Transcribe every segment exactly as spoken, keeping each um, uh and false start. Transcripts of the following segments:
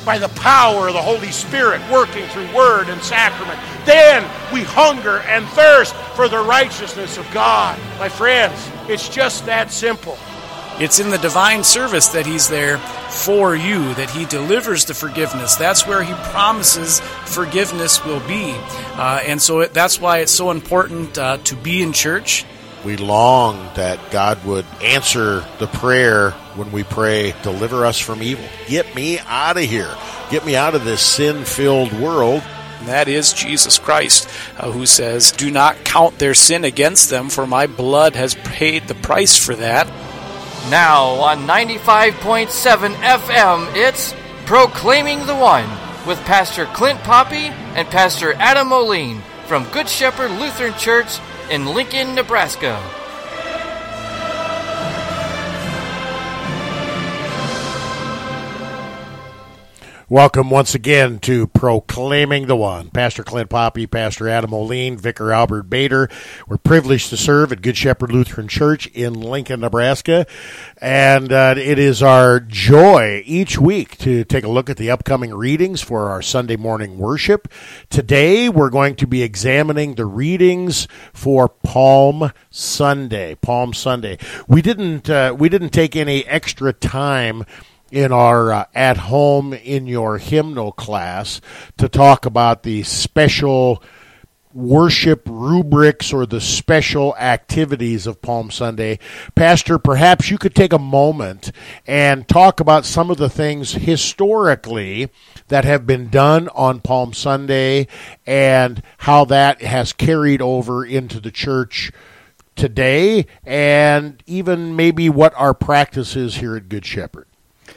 by the power of the Holy Spirit working through word and sacrament. Then we hunger and thirst for the righteousness of God. My friends, it's just that simple. It's in the divine service that he's there for you, that he delivers the forgiveness. That's where he promises forgiveness will be. Uh, and so it, that's why it's so important uh, to be in church. We long that God would answer the prayer when we pray, deliver us from evil. Get me out of here. Get me out of this sin-filled world. And that is Jesus Christ, uh, who says, do not count their sin against them, for my blood has paid the price for that. Now on ninety-five point seven F M, it's Proclaiming the One with Pastor Clint Poppy and Pastor Adam Moline from Good Shepherd Lutheran Church in Lincoln, Nebraska. Welcome once again to Proclaiming the One. Pastor Clint Poppy, Pastor Adam Moline, Vicar Albert Bader. We're privileged to serve at Good Shepherd Lutheran Church in Lincoln, Nebraska. And uh, it is our joy each week to take a look at the upcoming readings for our Sunday morning worship. Today we're going to be examining the readings for Palm Sunday. Palm Sunday. We didn't uh, we didn't take any extra time in our uh, at home in your hymnal class to talk about the special worship rubrics or the special activities of Palm Sunday. Pastor, perhaps you could take a moment and talk about some of the things historically that have been done on Palm Sunday and how that has carried over into the church today, and even maybe what our practice is here at Good Shepherd.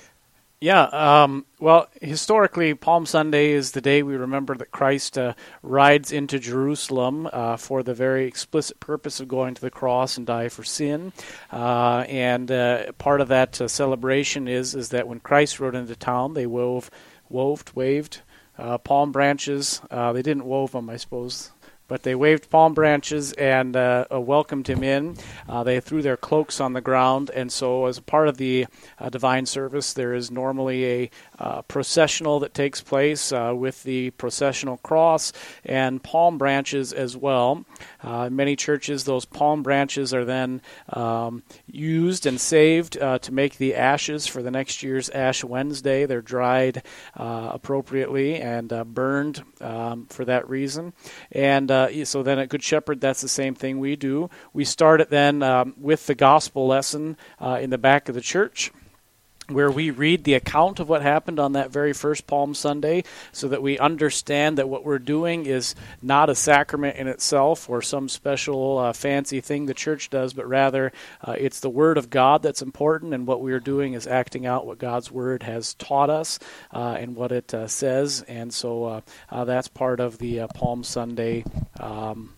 Yeah, um, well, historically, Palm Sunday is the day we remember that Christ uh, rides into Jerusalem uh, for the very explicit purpose of going to the cross and die for sin. Uh, and uh, part of that uh, celebration is is that when Christ rode into town, they wove, woved, waved uh, palm branches. Uh, they didn't wove them, I suppose. But they waved palm branches and uh, uh, welcomed him in. Uh, they threw their cloaks on the ground. And so as a part of the uh, divine service, there is normally a uh, processional that takes place uh, with the processional cross and palm branches as well. Uh, in many churches, those palm branches are then um, used and saved uh, to make the ashes for the next year's Ash Wednesday. They're dried uh, appropriately and uh, burned um, for that reason. And uh, Uh, so then at Good Shepherd, that's the same thing we do. We start it then um, with the gospel lesson uh, in the back of the church, where we read the account of what happened on that very first Palm Sunday so that we understand that what we're doing is not a sacrament in itself or some special uh, fancy thing the church does, but rather uh, it's the Word of God that's important, and what we're doing is acting out what God's Word has taught us uh, and what it uh, says. And so uh, uh, that's part of the uh, Palm Sunday um,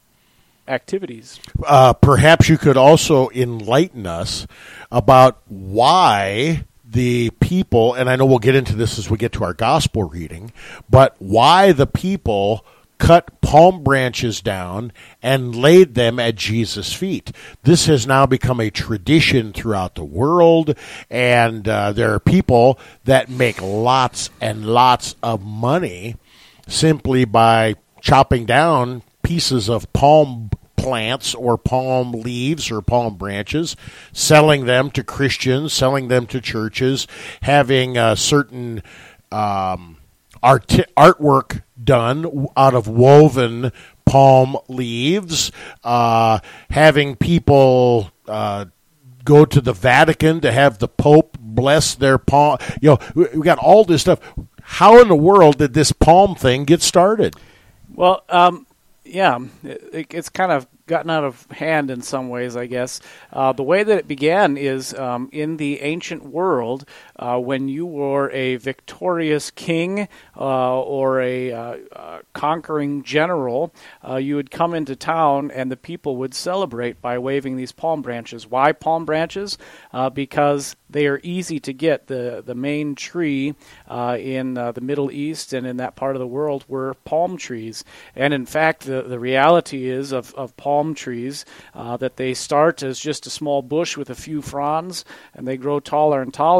activities. Uh, perhaps you could also enlighten us about why the people, and I know we'll get into this as we get to our gospel reading, but why the people cut palm branches down and laid them at Jesus' feet. This has now become a tradition throughout the world, and uh, there are people that make lots and lots of money simply by chopping down pieces of palm plants or palm leaves or palm branches, selling them to Christians, selling them to churches, having a certain um, art artwork done out of woven palm leaves, uh, having people uh, go to the Vatican to have the Pope bless their palm. You know, we got all this stuff. How in the world did this palm thing get started? Well, um, yeah, it, it's kind of gotten out of hand in some ways, I guess. Uh, the way that it began is um, in the ancient world, uh, when you were a victorious king uh, or a uh, uh, conquering general, uh, you would come into town and the people would celebrate by waving these palm branches. Why palm branches? Uh, because they are easy to get. The, the main tree uh, in uh, the Middle East and in that part of the world were palm trees. And in fact, the, the reality is of, of palm Palm trees uh, that they start as just a small bush with a few fronds, and they grow taller and taller. But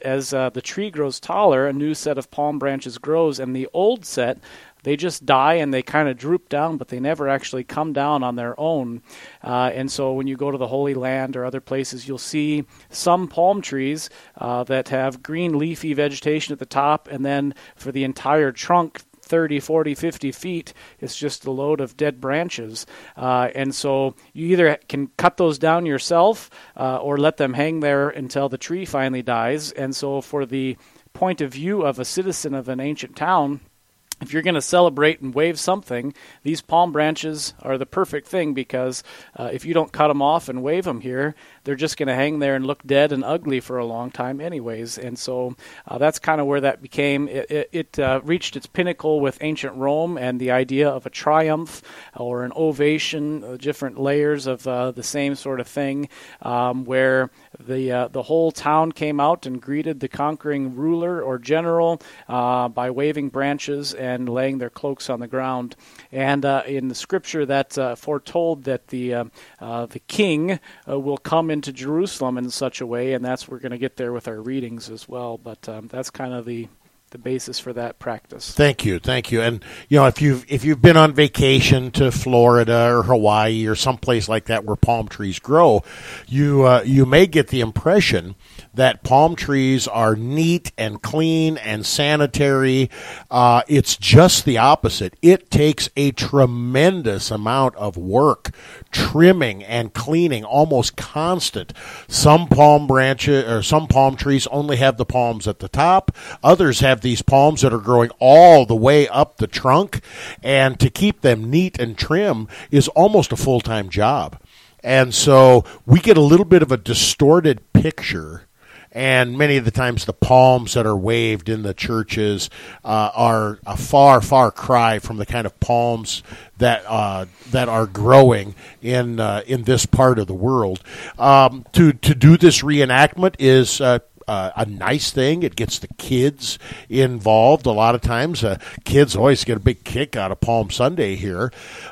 as uh, the tree grows taller, a new set of palm branches grows, and the old set, they just die and they kind of droop down, but they never actually come down on their own. Uh, and so when you go to the Holy Land or other places, you'll see some palm trees uh, that have green leafy vegetation at the top, and then for the entire trunk, thirty, forty, fifty feet, it's just a load of dead branches. Uh, and so you either can cut those down yourself uh, or let them hang there until the tree finally dies. And so for the point of view of a citizen of an ancient town, if you're going to celebrate and wave something, these palm branches are the perfect thing, because uh, if you don't cut them off and wave them here, they're just going to hang there and look dead and ugly for a long time anyways. And so uh, that's kind of where that became. It, it, it uh, reached its pinnacle with ancient Rome and the idea of a triumph or an ovation, uh, different layers of uh, the same sort of thing, um, where the uh, the whole town came out and greeted the conquering ruler or general uh, by waving branches and laying their cloaks on the ground. And uh, in the scripture, that uh, foretold that the uh, uh, the king uh, will come into Jerusalem in such a way, and that's we're going to get there with our readings as well. But um, that's kind of the the basis for that practice. Thank you, thank you. And you know, if you've if you've been on vacation to Florida or Hawaii or someplace like that where palm trees grow, you uh, you may get the impression that palm trees are neat and clean and sanitary. Uh, it's just the opposite. It takes a tremendous amount of work, trimming and cleaning, almost constant. Some palm branches or some palm trees only have the palms at the top. Others have these palms that are growing all the way up the trunk, and to keep them neat and trim is almost a full-time job. And so we get a little bit of a distorted picture. And many of the times the palms that are waved in the churches uh, are a far, far cry from the kind of palms that uh, that are growing in uh, in this part of the world. Um, to to do this reenactment is uh, uh, a nice thing. It gets the kids involved. A lot of times, uh, kids always get a big kick out of Palm Sunday here.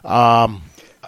Um,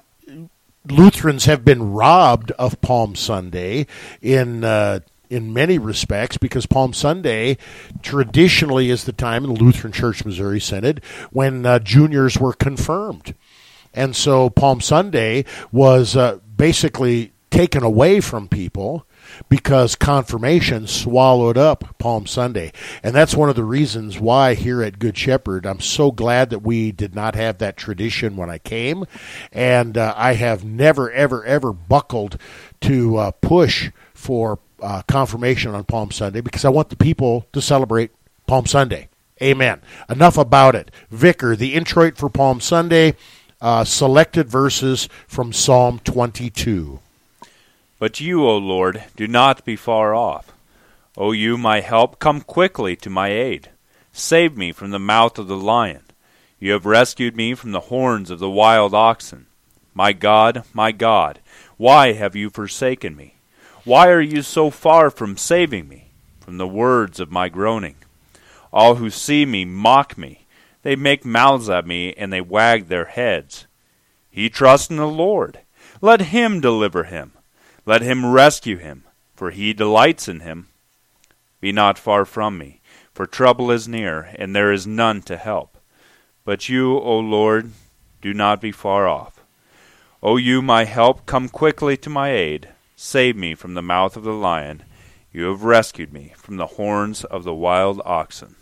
Lutherans have been robbed of Palm Sunday in uh, in many respects, because Palm Sunday traditionally is the time in the Lutheran Church Missouri Synod when uh, juniors were confirmed. And so Palm Sunday was uh, basically taken away from people because confirmation swallowed up Palm Sunday. And that's one of the reasons why here at Good Shepherd, I'm so glad that we did not have that tradition when I came. And uh, I have never, ever, ever buckled to uh, push for uh, confirmation on Palm Sunday, because I want the people to celebrate Palm Sunday. Amen. Enough about it. Vicar, the introit for Palm Sunday, uh, selected verses from Psalm twenty-two. But you, O Lord, do not be far off. O you, my help, come quickly to my aid. Save me from the mouth of the lion. You have rescued me from the horns of the wild oxen. My God, my God, why have you forsaken me? Why are you so far from saving me, from the words of my groaning? All who see me mock me. They make mouths at me, and they wag their heads. He trusts in the Lord. Let him deliver him. Let him rescue him, for he delights in him. Be not far from me, for trouble is near, and there is none to help. But you, O Lord, do not be far off. O you, my help, come quickly to my aid. Save me from the mouth of the lion. You have rescued me from the horns of the wild oxen.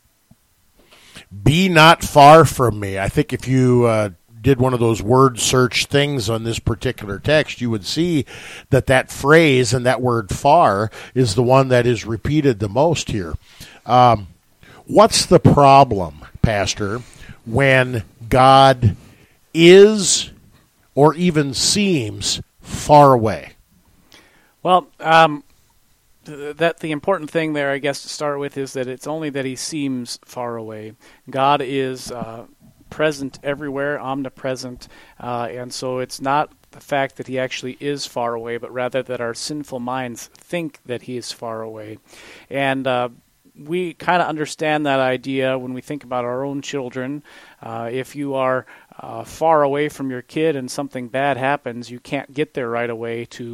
Be not far from me. I think if you uh, did one of those word search things on this particular text, you would see that that phrase and that word far is the one that is repeated the most here. Um, what's the problem, Pastor, when God is or even seems far away? Well, um, th- that the important thing there, I guess, to start with is that it's only that he seems far away. God is uh, present everywhere, omnipresent, uh, and so it's not the fact that he actually is far away, but rather that our sinful minds think that he is far away. And uh, we kind of understand that idea when we think about our own children. Uh, if you are uh, far away from your kid and something bad happens, you can't get there right away to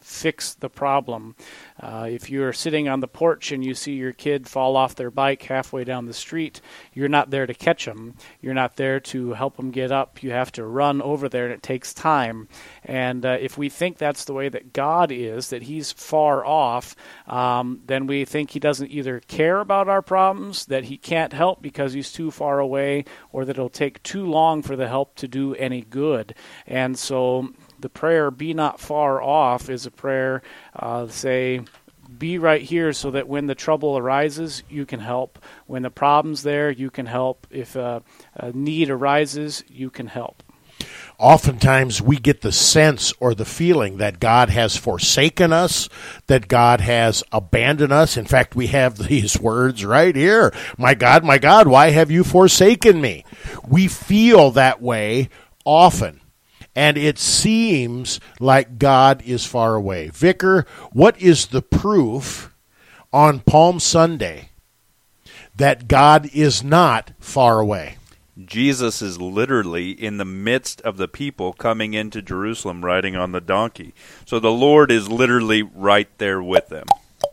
fix the problem. Uh, if you're sitting on the porch and you see your kid fall off their bike halfway down the street, you're not there to catch them. You're not there to help them get up. You have to run over there, and it takes time. And uh, if we think that's the way that God is, that he's far off, um, then we think he doesn't either care about our problems, that he can't help because he's too far away, or that it'll take too long for the help to do any good. And so the prayer, be not far off, is a prayer, uh, say, be right here so that when the trouble arises, you can help. When the problem's there, you can help. If a, a need arises, you can help. Oftentimes we get the sense or the feeling that God has forsaken us, that God has abandoned us. In fact, we have these words right here. My God, my God, why have you forsaken me? We feel that way often. And it seems like God is far away. Vicar, what is the proof on Palm Sunday that God is not far away? Jesus is literally in the midst of the people coming into Jerusalem riding on the donkey. So the Lord is literally right there with them.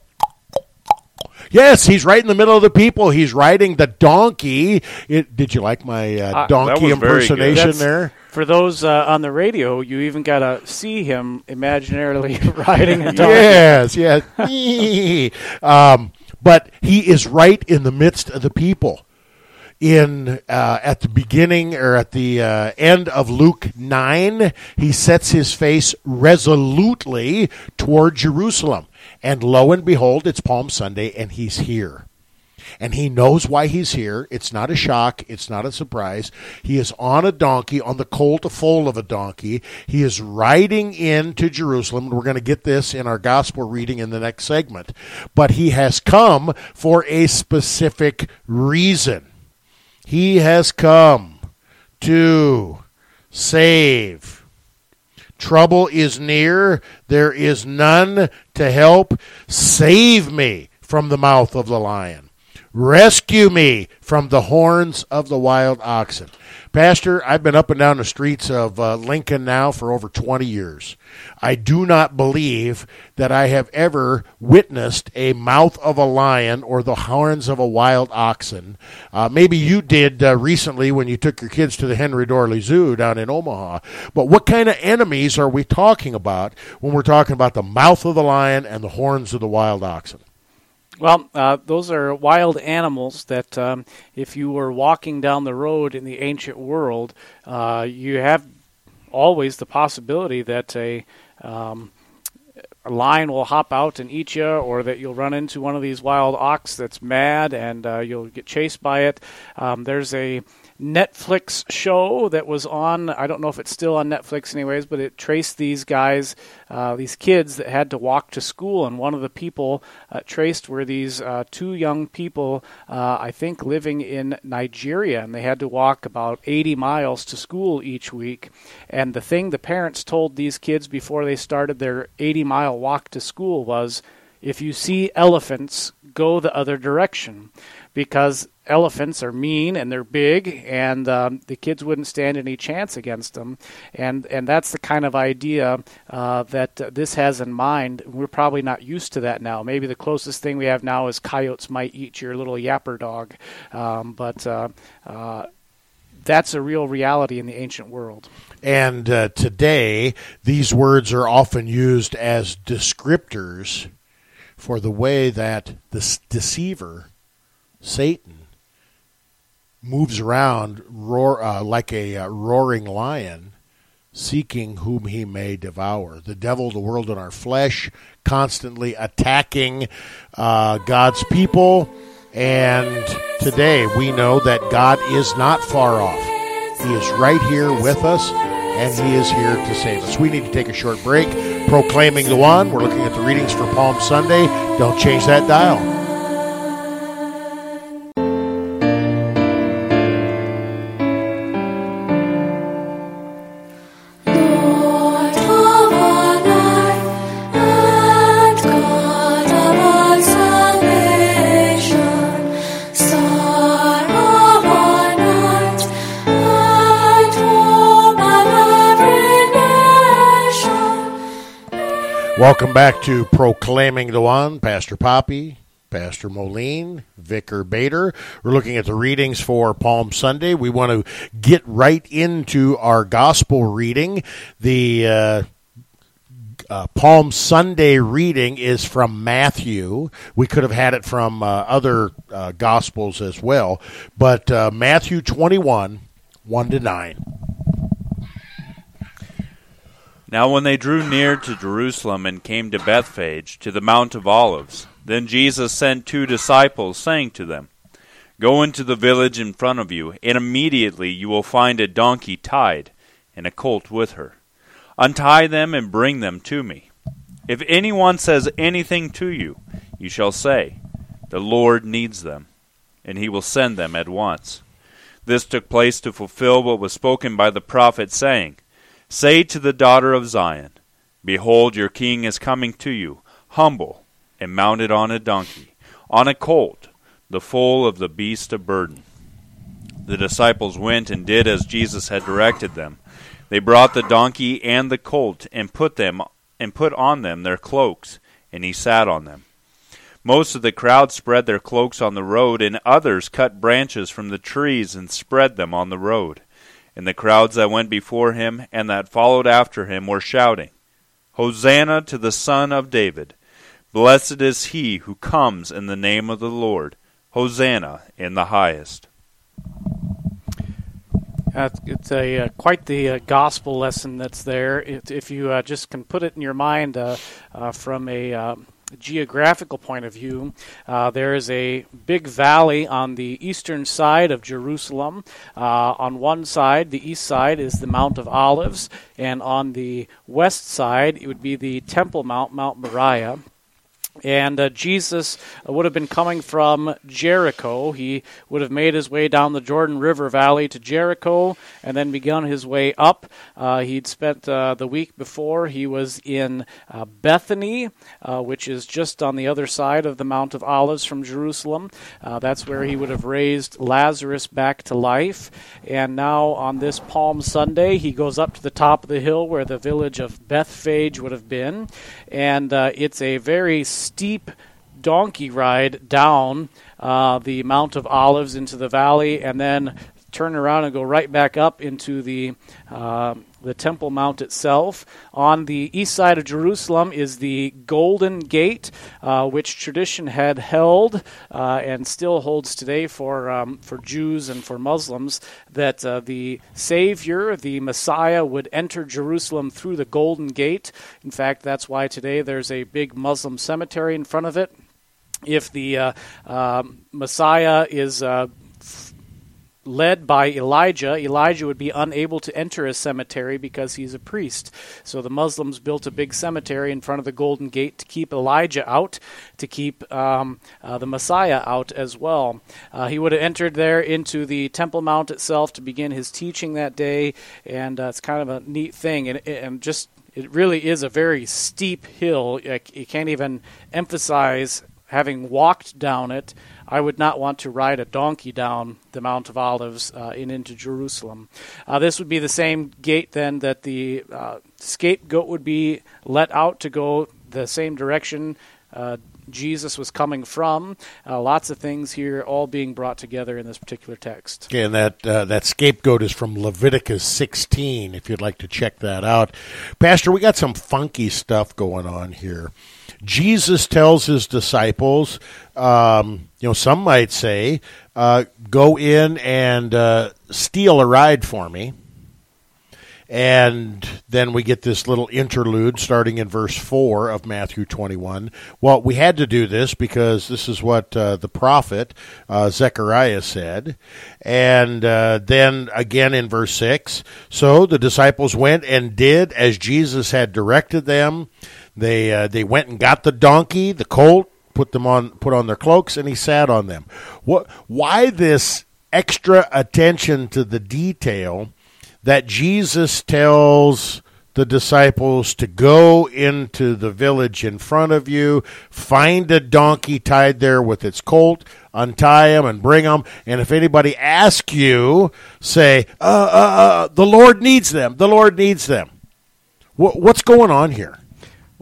Yes, he's right in the middle of the people. He's riding the donkey. It, did you like my uh, Uh, donkey that was very good. impersonation That's- there? For those uh, on the radio, you even got to see him imaginarily riding a donkey. Yes, yes. um, but he is right in the midst of the people. In uh, at the beginning or at the uh, end of Luke nine, he sets his face resolutely toward Jerusalem. And lo and behold, it's Palm Sunday, and he's here. And he knows why he's here. It's not a shock. It's not a surprise. He is on a donkey, on the colt foal of a donkey. He is riding into Jerusalem. We're going to get this in our gospel reading in the next segment. But he has come for a specific reason. He has come to save. Trouble is near. There is none to help. Save me from the mouth of the lion. Rescue me from the horns of the wild oxen. Pastor, I've been up and down the streets of uh, Lincoln now for over twenty years. I do not believe that I have ever witnessed a mouth of a lion or the horns of a wild oxen. Uh, maybe you did uh, recently when you took your kids to the Henry Dorley Zoo down in Omaha. But what kind of enemies are we talking about when we're talking about the mouth of the lion and the horns of the wild oxen? Well, uh, those are wild animals that um, if you were walking down the road in the ancient world, uh, you have always the possibility that a, um, a lion will hop out and eat you, or that you'll run into one of these wild ox that's mad and uh, you'll get chased by it. Um, there's a Netflix show that was on, I don't know if it's still on Netflix anyways, but it traced these guys, uh, these kids that had to walk to school, and one of the people uh, traced were these uh, two young people, uh, I think living in Nigeria, and they had to walk about eighty miles to school each week. And the thing the parents told these kids before they started their eighty mile walk to school was, if you see elephants, go the other direction, because elephants are mean and they're big, and um, the kids wouldn't stand any chance against them. And and that's the kind of idea uh, that uh, this has in mind. We're probably not used to that now. Maybe the closest thing we have now is coyotes might eat your little yapper dog. Um, but uh, uh, that's a real reality in the ancient world. And uh, today, these words are often used as descriptors for the way that the deceiver, Satan, moves around roar, uh, like a uh, roaring lion, seeking whom he may devour. The devil, the world, and our flesh, constantly attacking uh, God's people. And today we know that God is not far off. He is right here with us, and he is here to save us. We need to take a short break. Proclaiming the One. We're looking at the readings for Palm Sunday. Don't change that dial. Welcome back to Proclaiming the One. Pastor Poppy, Pastor Moline, Vicar Bader. We're looking at the readings for Palm Sunday. We want to get right into our gospel reading. The uh, uh, Palm Sunday reading is from Matthew. We could have had it from uh, other uh, gospels as well, but uh, Matthew twenty-one, one to nine. Now when they drew near to Jerusalem and came to Bethphage, to the Mount of Olives, then Jesus sent two disciples, saying to them, Go into the village in front of you, and immediately you will find a donkey tied, and a colt with her. Untie them and bring them to me. If anyone says anything to you, you shall say, The Lord needs them, and he will send them at once. This took place to fulfill what was spoken by the prophet, saying, Say to the daughter of Zion, Behold, your king is coming to you, humble, and mounted on a donkey, on a colt, the foal of the beast of burden. The disciples went and did as Jesus had directed them. They brought the donkey and the colt, and put them and put on them their cloaks, and he sat on them. Most of the crowd spread their cloaks on the road, and others cut branches from the trees and spread them on the road. And the crowds that went before him and that followed after him were shouting, Hosanna to the Son of David! Blessed is he who comes in the name of the Lord! Hosanna in the highest. Uh, it's a uh, quite the uh, gospel lesson that's there. It, if you uh, just can put it in your mind uh, uh, from a uh, geographical point of view, uh, there is a big valley on the eastern side of Jerusalem. Uh, on one side, the east side, is the Mount of Olives, and on the west side, it would be the Temple Mount, Mount Moriah. And uh, Jesus would have been coming from Jericho. He would have made his way down the Jordan River Valley to Jericho and then begun his way up. Uh, he'd spent uh, the week before, he was in uh, Bethany, uh, which is just on the other side of the Mount of Olives from Jerusalem. Uh, that's where he would have raised Lazarus back to life. And now on this Palm Sunday, he goes up to the top of the hill where the village of Bethphage would have been. And uh, it's a very steep donkey ride down uh, the Mount of Olives into the valley, and then turn around and go right back up into the uh, the Temple Mount itself. On the east side of Jerusalem is the Golden Gate, uh, which tradition had held uh, and still holds today for um, for Jews and for Muslims, that uh, the Savior, the Messiah, would enter Jerusalem through the Golden Gate. In fact, that's why today there's a big Muslim cemetery in front of it. If the uh, uh, Messiah is uh, led by Elijah, Elijah would be unable to enter a cemetery because he's a priest. So the Muslims built a big cemetery in front of the Golden Gate to keep Elijah out, to keep um, uh, the Messiah out as well. Uh, he would have entered there into the Temple Mount itself to begin his teaching that day, and uh, it's kind of a neat thing. And, and just, it really is a very steep hill. You can't even emphasize having walked down it. I would not want to ride a donkey down the Mount of Olives uh, and into Jerusalem. Uh, this would be the same gate then that the uh, scapegoat would be let out to go the same direction uh, Jesus was coming from. Uh, lots of things here all being brought together in this particular text. Okay, and that uh, that scapegoat is from Leviticus sixteen, if you'd like to check that out. Pastor, we got some funky stuff going on here. Jesus tells his disciples, um, you know, some might say, uh, go in and uh, steal a ride for me. And then we get this little interlude starting in verse four of Matthew twenty-one. Well, we had to do this because this is what uh, the prophet uh, Zechariah said. And uh, then again in verse six, so the disciples went and did as Jesus had directed them. They uh, they went and got the donkey, the colt, put them on, put on their cloaks, and he sat on them. What? Why this extra attention to the detail that Jesus tells the disciples to go into the village in front of you, find a donkey tied there with its colt, untie him and bring them, and if anybody asks you, say, uh, uh, uh, the Lord needs them, the Lord needs them. What, what's going on here?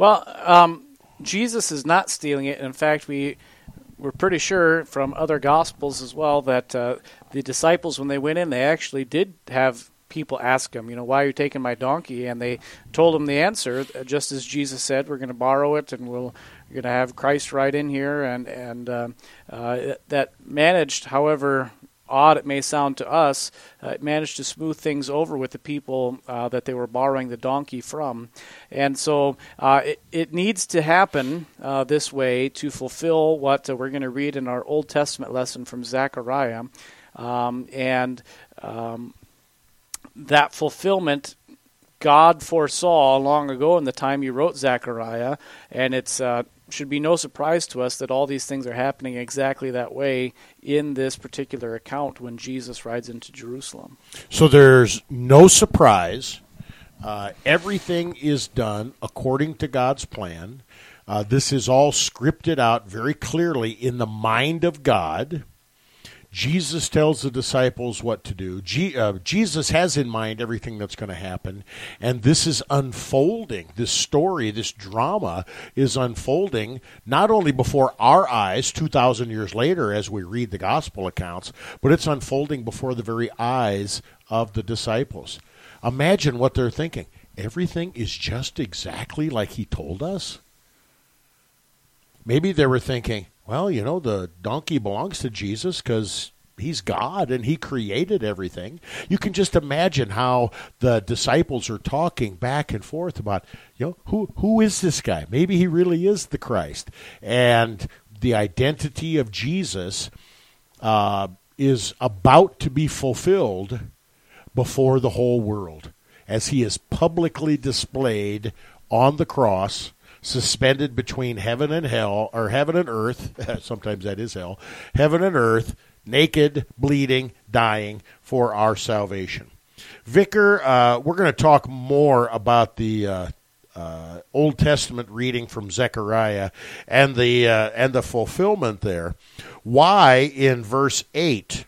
Well, um, Jesus is not stealing it. In fact, we we're pretty sure from other Gospels as well that uh, the disciples, when they went in, they actually did have people ask him, you know, why are you taking my donkey? And they told him the answer, just as Jesus said, we're going to borrow it and we'll, we're going to have Christ right in here. And, and uh, uh, that managed, however odd it may sound to us, uh, it managed to smooth things over with the people uh, that they were borrowing the donkey from. And so uh, it, it needs to happen uh, this way to fulfill what uh, we're going to read in our Old Testament lesson from Zechariah. Um, and um, that fulfillment God foresaw long ago in the time he wrote Zechariah, and it's uh, should be no surprise to us that all these things are happening exactly that way in this particular account when Jesus rides into Jerusalem. So there's no surprise. Uh, everything is done according to God's plan. Uh, this is all scripted out very clearly in the mind of God. Jesus tells the disciples what to do. Je- uh, Jesus has in mind everything that's going to happen, and this is unfolding. This story, this drama is unfolding not only before our eyes two thousand years later as we read the gospel accounts, but it's unfolding before the very eyes of the disciples. Imagine what they're thinking. Everything is just exactly like he told us? Maybe they were thinking, well, you know, the donkey belongs to Jesus because he's God and he created everything. You can just imagine how the disciples are talking back and forth about, you know, who who is this guy? Maybe he really is the Christ. And the identity of Jesus uh, is about to be fulfilled before the whole world as he is publicly displayed on the cross, suspended between heaven and hell, or heaven and earth, sometimes that is hell, heaven and earth, naked, bleeding, dying for our salvation. Vicar, uh, we're going to talk more about the uh, uh, Old Testament reading from Zechariah and the uh, and the fulfillment there. Why, in verse eight,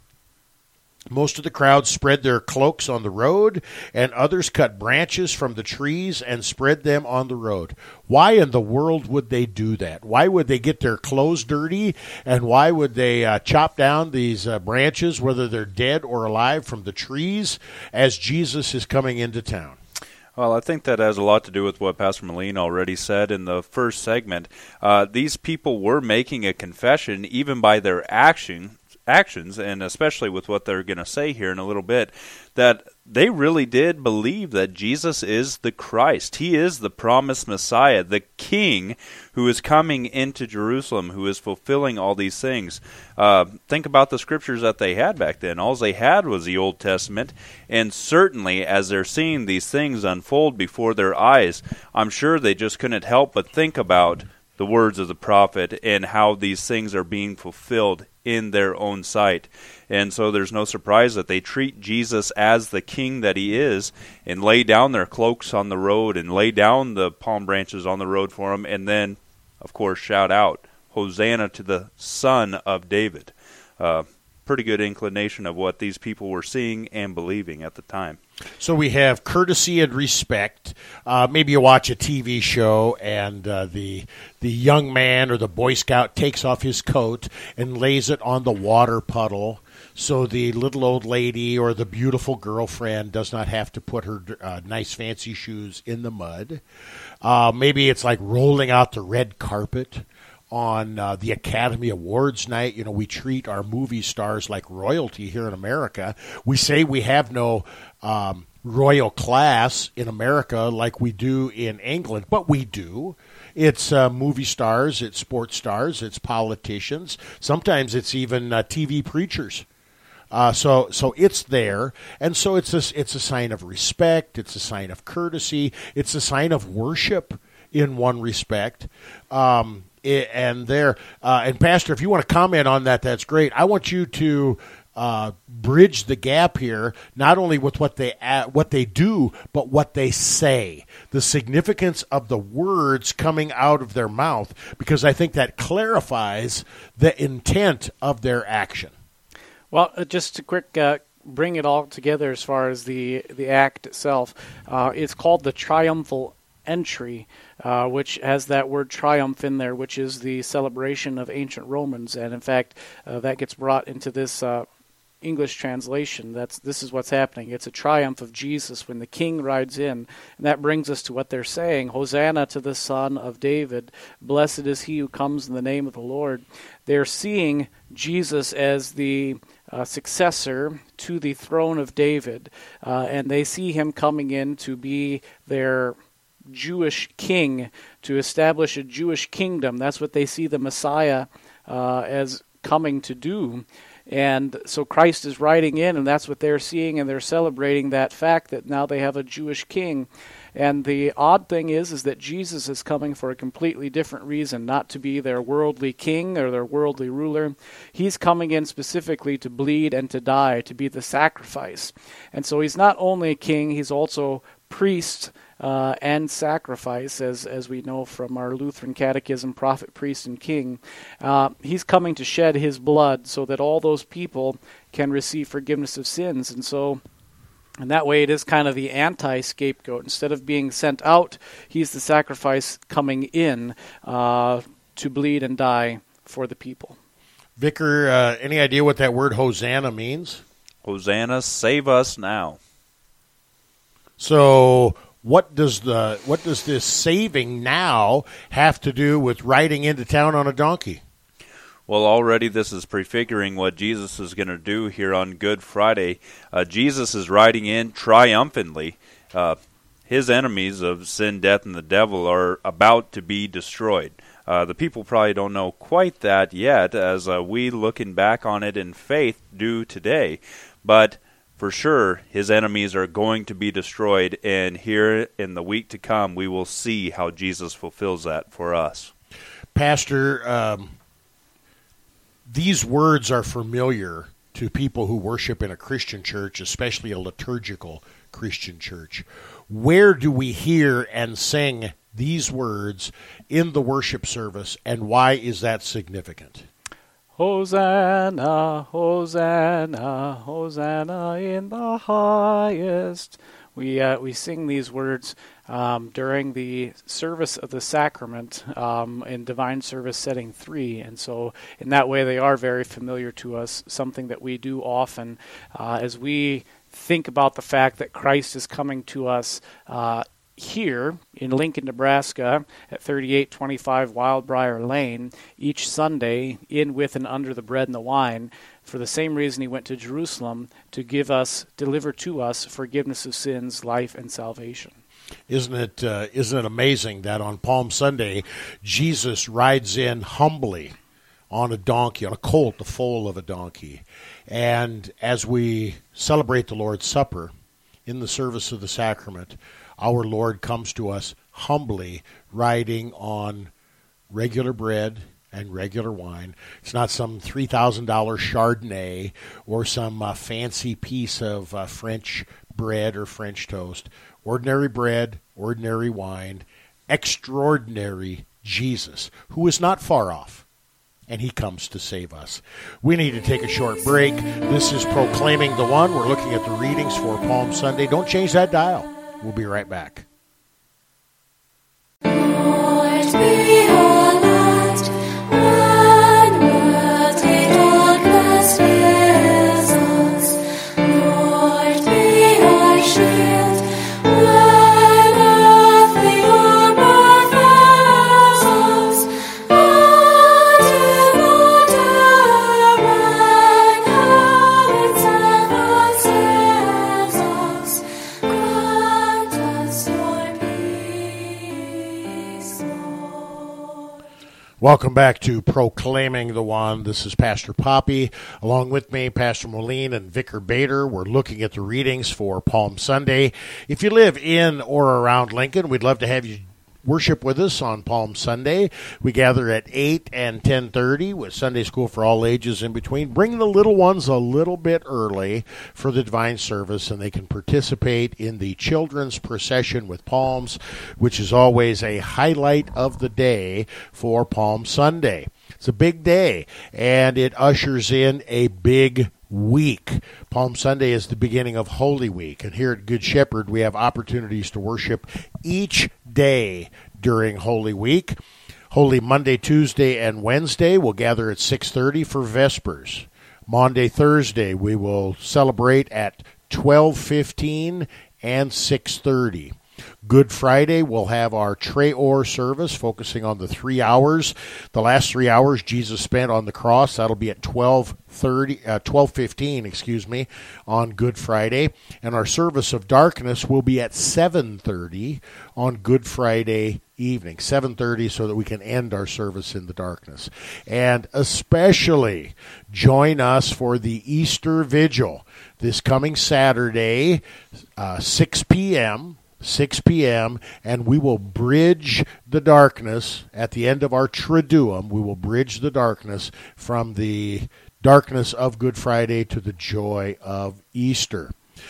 most of the crowd spread their cloaks on the road, and others cut branches from the trees and spread them on the road. Why in the world would they do that? Why would they get their clothes dirty, and why would they uh, chop down these uh, branches, whether they're dead or alive, from the trees as Jesus is coming into town? Well, I think that has a lot to do with what Pastor Moline already said in the first segment. Uh, these people were making a confession, even by their action. actions, and especially with what they're going to say here in a little bit, that they really did believe that Jesus is the Christ. He is the promised Messiah, the King who is coming into Jerusalem, who is fulfilling all these things. Uh, think about the scriptures that they had back then. All they had was the Old Testament, and certainly as they're seeing these things unfold before their eyes, I'm sure they just couldn't help but think about the words of the prophet and how these things are being fulfilled in their own sight. And so there's no surprise that they treat Jesus as the King that he is and lay down their cloaks on the road and lay down the palm branches on the road for him, and then, of course, shout out, Hosanna to the Son of David. Uh, pretty good inclination of what these people were seeing and believing at the time. So we have courtesy and respect. Uh, maybe you watch a T V show and uh, the the young man or the Boy Scout takes off his coat and lays it on the water puddle so the little old lady or the beautiful girlfriend does not have to put her uh, nice fancy shoes in the mud. Uh, maybe it's like rolling out the red carpet on uh, the Academy Awards night. You know, we treat our movie stars like royalty here in America. We say we have no um, royal class in America like we do in England, but we do. It's uh, movie stars, it's sports stars, it's politicians. Sometimes it's even uh, T V preachers. Uh, so, so it's there, and so it's a, it's a sign of respect. It's a sign of courtesy. It's a sign of worship in one respect. Um, And there, uh, and Pastor, if you want to comment on that, that's great. I want you to uh, bridge the gap here, not only with what they uh, what they do, but what they say. The significance of the words coming out of their mouth, because I think that clarifies the intent of their action. Well, uh, just a quick uh, bring it all together as far as the the act itself. Uh, it's called the triumphal entry, uh, which has that word triumph in there, which is the celebration of ancient Romans. And in fact, uh, that gets brought into this uh, English translation. That's this is what's happening. It's a triumph of Jesus when the king rides in. And that brings us to what they're saying. Hosanna to the Son of David. Blessed is he who comes in the name of the Lord. They're seeing Jesus as the uh, successor to the throne of David. Uh, and they see him coming in to be their Jewish king, to establish a Jewish kingdom. That's what they see the Messiah uh, as coming to do. And so Christ is riding in, and that's what they're seeing, and they're celebrating that fact that now they have a Jewish king. And the odd thing is, is that Jesus is coming for a completely different reason, not to be their worldly king or their worldly ruler. He's coming in specifically to bleed and to die, to be the sacrifice. And so he's not only a king, he's also priest, Uh, and sacrifice, as as we know from our Lutheran Catechism, prophet, priest, and king. Uh, he's coming to shed his blood so that all those people can receive forgiveness of sins. And so, in that way, it is kind of the anti-scapegoat. Instead of being sent out, he's the sacrifice coming in uh, to bleed and die for the people. Vicar, uh, any idea what that word Hosanna means? Hosanna, save us now. So what does the what does this saving now have to do with riding into town on a donkey? Well, already this is prefiguring what Jesus is going to do here on Good Friday. Uh, Jesus is riding in triumphantly. Uh, his enemies of sin, death, and the devil are about to be destroyed. Uh, the people probably don't know quite that yet, as uh, we, looking back on it in faith, do today. But for sure, his enemies are going to be destroyed, and here in the week to come, we will see how Jesus fulfills that for us. Pastor, um, these words are familiar to people who worship in a Christian church, especially a liturgical Christian church. Where do we hear and sing these words in the worship service, and why is that significant? Hosanna, Hosanna, Hosanna in the highest. We uh, we sing these words um, during the service of the sacrament um, in Divine Service Setting three, and so in that way they are very familiar to us, something that we do often uh, as we think about the fact that Christ is coming to us uh, here in Lincoln, Nebraska at thirty-eight twenty-five Wildbriar Lane each Sunday, in, with, and under the bread and the wine, for the same reason he went to Jerusalem, to give us, deliver to us forgiveness of sins, life, and salvation. Isn't it, uh, isn't it amazing that on Palm Sunday, Jesus rides in humbly on a donkey, on a colt, the foal of a donkey. And as we celebrate the Lord's Supper in the service of the sacrament, our Lord comes to us humbly, riding on regular bread and regular wine. It's not some three thousand dollars Chardonnay or some uh, fancy piece of uh, French bread or French toast. Ordinary bread, ordinary wine, extraordinary Jesus, who is not far off, and he comes to save us. We need to take a short break. This is Proclaiming the One. We're looking at the readings for Palm Sunday. Don't change that dial. We'll be right back. Lord, be our light, and will take darkness fills us. Lord, be our shield, when earthly armor fails us. And in the terror when hell itself assails us, grant us your peace, Lord. Welcome back to Proclaiming the One. This is Pastor Poppy. Along with me, Pastor Moline and Vicar Bader. We're looking at the readings for Palm Sunday. If you live in or around Lincoln, we'd love to have you worship with us on Palm Sunday. We gather at eight and ten thirty with Sunday school for all ages in between. Bring the little ones a little bit early for the divine service, and they can participate in the children's procession with palms, which is always a highlight of the day for Palm Sunday. It's a big day, and it ushers in a big Week. Palm Sunday is the beginning of Holy Week, and here at Good Shepherd we have opportunities to worship each day during Holy Week. Holy Monday, Tuesday, and Wednesday we'll gather at six thirty for Vespers. Maundy, Thursday we will celebrate at twelve fifteen and six thirty. Good Friday, we'll have our Traor service focusing on the three hours. The last three hours Jesus spent on the cross. That'll be at twelve thirty, uh, twelve fifteen, excuse me, on Good Friday. And our service of darkness will be at seven thirty on Good Friday evening. seven thirty so that we can end our service in the darkness. And especially join us for the Easter Vigil this coming Saturday, uh, six p.m., six p.m., and we will bridge the darkness at the end of our Triduum. We will bridge the darkness from the darkness of Good Friday to the joy of Easter.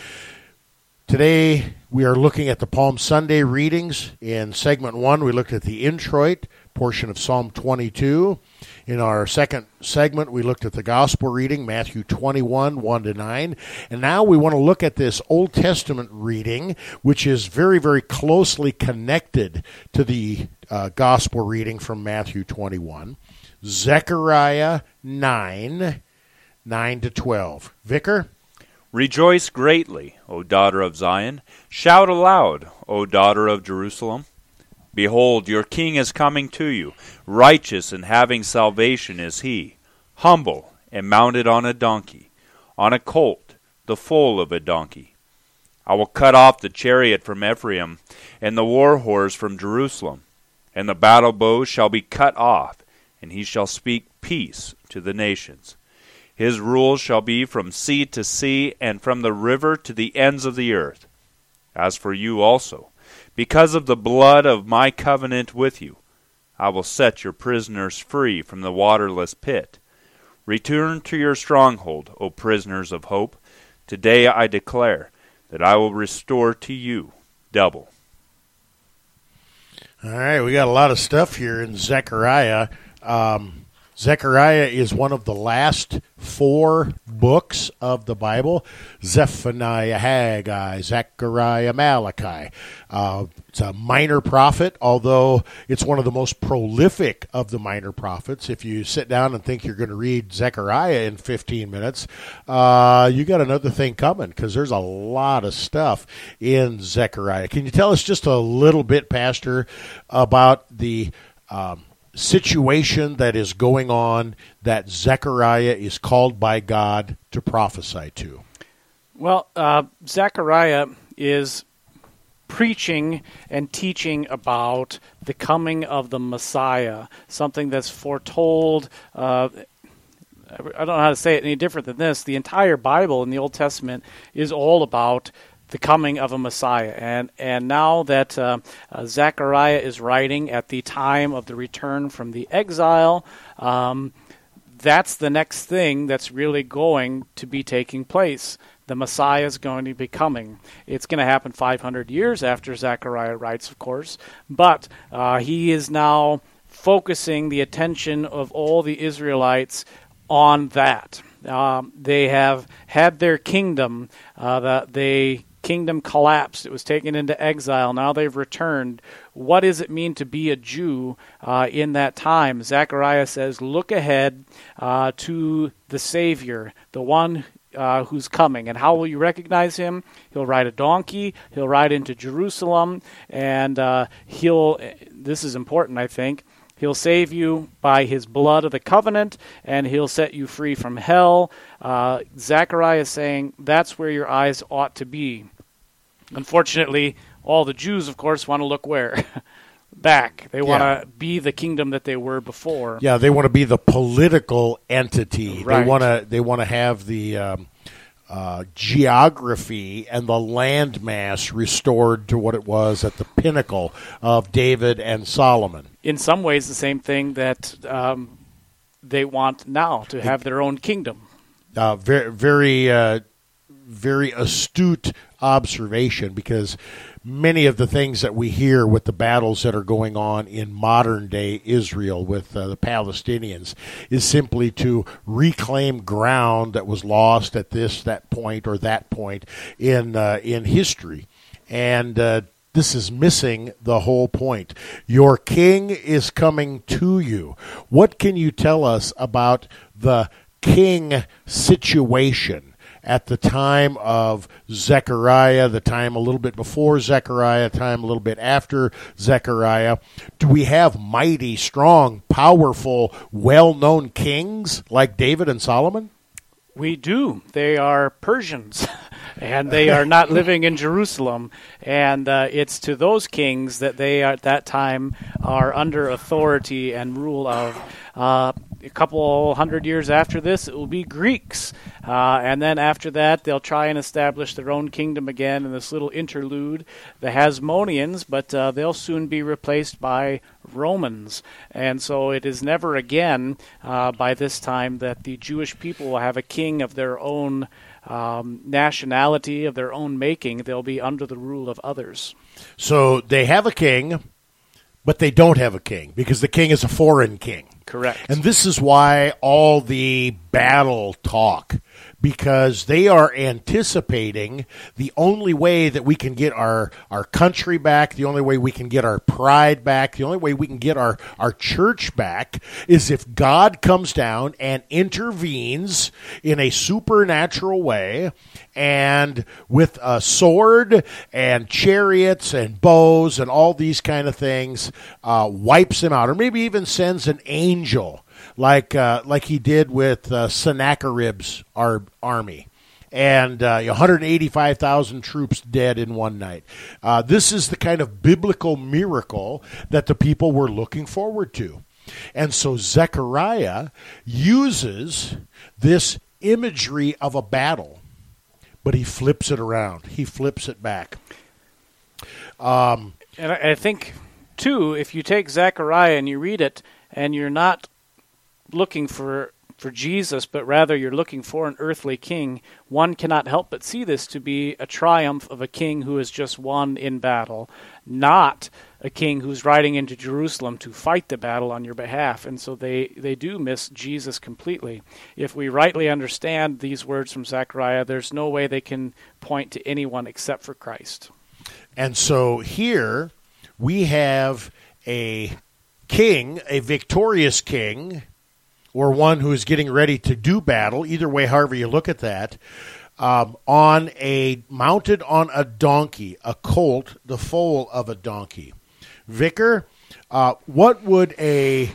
Today, we are looking at the Palm Sunday readings. In segment one, we looked at the introit portion of Psalm twenty-two. In our second segment, we looked at the gospel reading, Matthew twenty-one, one to nine. And now we want to look at this Old Testament reading, which is very, very closely connected to the uh, gospel reading from Matthew twenty-one. Zechariah nine, nine to twelve. Vicar? Rejoice greatly, O daughter of Zion. Shout aloud, O daughter of Jerusalem. Behold, your king is coming to you. Righteous and having salvation is he. Humble and mounted on a donkey, on a colt, the foal of a donkey. I will cut off the chariot from Ephraim, and the war horse from Jerusalem. And the battle bow shall be cut off, and he shall speak peace to the nations. His rule shall be from sea to sea, and from the river to the ends of the earth. As for you also, because of the blood of my covenant with you, I will set your prisoners free from the waterless pit. Return to your stronghold, O prisoners of hope. Today I declare that I will restore to you double. All right, we got a lot of stuff here in Zechariah. Um, Zechariah is one of the last four books of the Bible. Zephaniah, Haggai, Zechariah, Malachi. Uh, it's a minor prophet, although it's one of the most prolific of the minor prophets. If you sit down and think you're going to read Zechariah in fifteen minutes, uh, you got another thing coming, because there's a lot of stuff in Zechariah. Can you tell us just a little bit, Pastor, about the Um, situation that is going on that Zechariah is called by God to prophesy to? Well, uh, Zechariah is preaching and teaching about the coming of the Messiah, something that's foretold. Uh, I don't know how to say it any different than this. The entire Bible in the Old Testament is all about the coming of a Messiah. And and now that uh, uh, Zechariah is writing at the time of the return from the exile, um, that's the next thing that's really going to be taking place. The Messiah is going to be coming. It's going to happen five hundred years after Zechariah writes, of course, but uh, he is now focusing the attention of all the Israelites on that. Um, they have had their kingdom, uh, that they kingdom collapsed. It was taken into exile. Now they've returned. What does it mean to be a Jew uh, in that time? Zechariah says, look ahead uh, to the Savior, the one uh, who's coming. And how will you recognize him? He'll ride a donkey. He'll ride into Jerusalem. And uh, he'll, this is important, I think, he'll save you by his blood of the covenant, and he'll set you free from hell. Uh, Zechariah is saying that's where your eyes ought to be. Unfortunately, all the Jews, of course, want to look where? Back. They want to yeah. be the kingdom that they were before. Yeah, they want to be the political entity. Right. They want to. They want to have the um, uh, geography and the landmass restored to what it was at the pinnacle of David and Solomon. In some ways, the same thing that um, they want now, to have their own kingdom. Uh, very, very, uh, very astute observation, because many of the things that we hear with the battles that are going on in modern day Israel with uh, the Palestinians is simply to reclaim ground that was lost at this, that point, or that point in uh, in history. And uh, this is missing the whole point. Your king is coming to you. What can you tell us about the king situation at the time of Zechariah, the time a little bit before Zechariah, time a little bit after Zechariah? Do we have mighty, strong, powerful, well-known kings like David and Solomon? We do. They are Persians, and they are not living in Jerusalem. And uh, it's to those kings that they, are, at that time, are under authority and rule of. Uh, a couple hundred years after this, it will be Greeks. Uh, and then after that, they'll try and establish their own kingdom again in this little interlude, the Hasmoneans, but uh, they'll soon be replaced by Romans. And so it is never again, uh, by this time, that the Jewish people will have a king of their own um, nationality, of their own making. They'll be under the rule of others. So they have a king, but they don't have a king, because the king is a foreign king. Correct. And this is why all the battle talk, because they are anticipating the only way that we can get our, our country back, the only way we can get our pride back, the only way we can get our, our church back is if God comes down and intervenes in a supernatural way, and with a sword and chariots and bows and all these kind of things, uh, wipes them out, or maybe even sends an angel like uh, like he did with uh, Sennacherib's ar- army. And uh, one hundred eighty-five thousand troops dead in one night. Uh, this is the kind of biblical miracle that the people were looking forward to. And so Zechariah uses this imagery of a battle, but he flips it around. He flips it back. Um, and I, I think, too, if you take Zechariah and you read it, and you're not looking for for Jesus, but rather you're looking for an earthly king, one cannot help but see this to be a triumph of a king who has just won in battle, not a king who's riding into Jerusalem to fight the battle on your behalf. And so they, they do miss Jesus completely. If we rightly understand these words from Zechariah, there's no way they can point to anyone except for Christ. And so here we have a king, a victorious king, or one who is getting ready to do battle, either way, however you look at that, um, on a mounted on a donkey, a colt, the foal of a donkey. Vicar, uh, what would a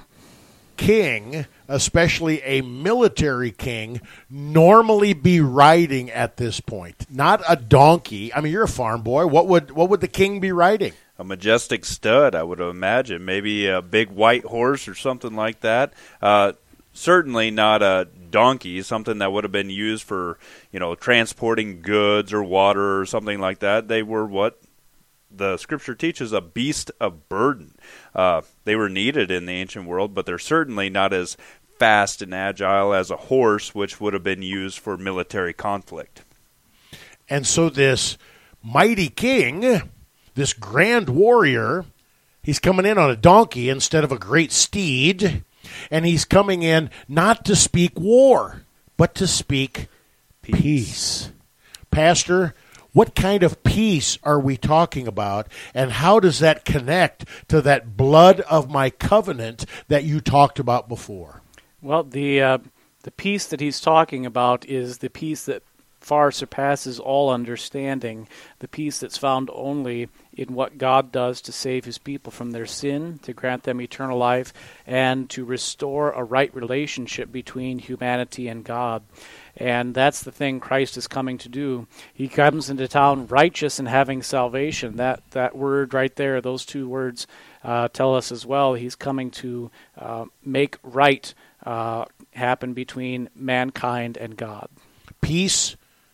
king, especially a military king, normally be riding at this point? Not a donkey. I mean, you're a farm boy. What would what would the king be riding? A majestic stud, I would imagine. Maybe a big white horse or something like that. Uh, certainly not a donkey, something that would have been used for, you know, transporting goods or water or something like that. They were what the Scripture teaches, a beast of burden. Uh, they were needed in the ancient world, but they're certainly not as fast and agile as a horse, which would have been used for military conflict. And so this mighty king, this grand warrior, he's coming in on a donkey instead of a great steed, and he's coming in not to speak war, but to speak peace. peace. Pastor, what kind of peace are we talking about, and how does that connect to that blood of my covenant that you talked about before? Well, the uh, the peace that he's talking about is the peace that far surpasses all understanding, the peace that's found only in what God does to save his people from their sin, to grant them eternal life, and to restore a right relationship between humanity and God. And that's the thing Christ is coming to do. He comes into town righteous and having salvation. That that word right there, those two words, uh, tell us as well. He's coming to uh, make right uh, happen between mankind and God. Peace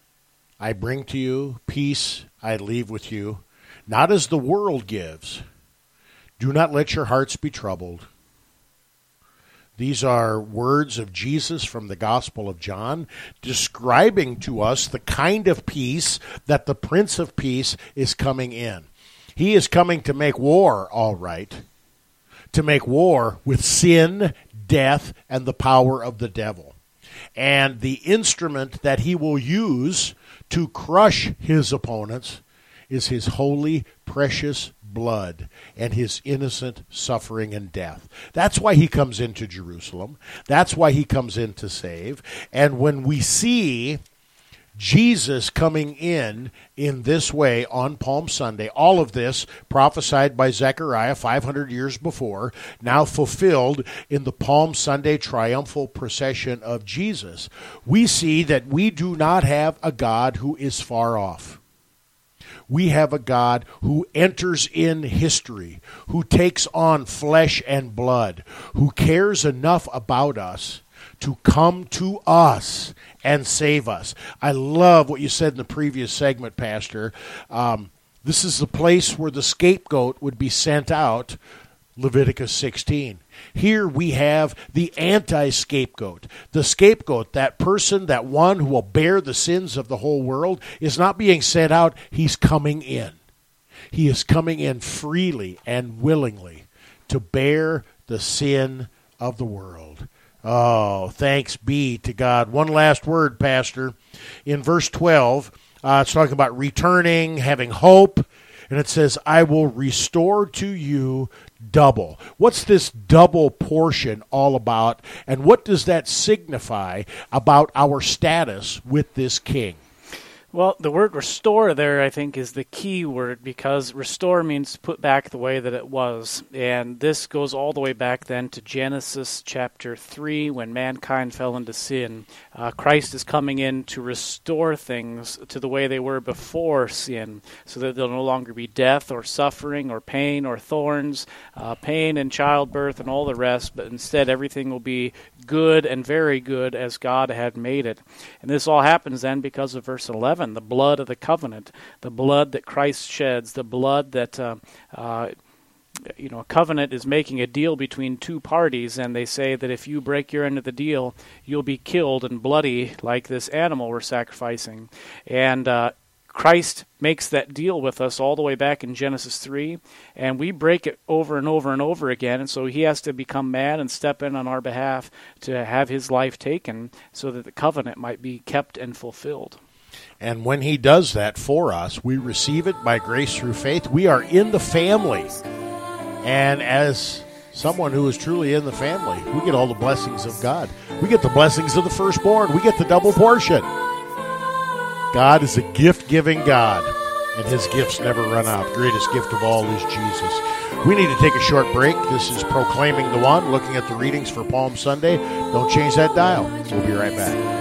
I bring to you, peace I leave with you, not as the world gives. Do not let your hearts be troubled, These are words of Jesus from the Gospel of John, describing to us the kind of peace that the Prince of Peace is coming in. He is coming to make war, all right, to make war with sin, death, and the power of the devil. And the instrument that he will use to crush his opponents is his holy, precious blood and his innocent suffering and death. That's why he comes into Jerusalem. That's why he comes in to save. And when we see Jesus coming in in this way on Palm Sunday, all of this prophesied by Zechariah five hundred years before, now fulfilled in the Palm Sunday triumphal procession of Jesus, we see that we do not have a God who is far off. We have a God who enters in history, who takes on flesh and blood, who cares enough about us to come to us and save us. I love what you said in the previous segment, Pastor. Um, this is the place where the scapegoat would be sent out, Leviticus sixteen. Here we have the anti-scapegoat. The scapegoat, that person, that one who will bear the sins of the whole world, is not being sent out. He's coming in. He is coming in freely and willingly to bear the sin of the world. Oh, thanks be to God. One last word, Pastor. In verse twelve, uh, it's talking about returning, having hope, and it says, I will restore to you double. What's this double portion all about, and what does that signify about our status with this king? Well, the word restore there, I think, is the key word, because restore means put back the way that it was. And this goes all the way back then to Genesis chapter three, when mankind fell into sin. Uh, Christ is coming in to restore things to the way they were before sin, so that there'll no longer be death or suffering or pain or thorns, uh, pain and childbirth and all the rest, but instead everything will be good and very good as God had made it. And this all happens then because of verse eleven. The blood of the covenant, the blood that Christ sheds, the blood that, uh, uh, you know, a covenant is making a deal between two parties, and they say that if you break your end of the deal, you'll be killed and bloody like this animal we're sacrificing. And uh, Christ makes that deal with us all the way back in Genesis three, and we break it over and over and over again, and so he has to become man and step in on our behalf to have his life taken so that the covenant might be kept and fulfilled. And when he does that for us, we receive it by grace through faith. We are in the family. And as someone who is truly in the family, we get all the blessings of God. We get the blessings of the firstborn. We get the double portion. God is a gift-giving God, and his gifts never run out. The greatest gift of all is Jesus. We need to take a short break. This is Proclaiming the One, looking at the readings for Palm Sunday. Don't change that dial. We'll be right back.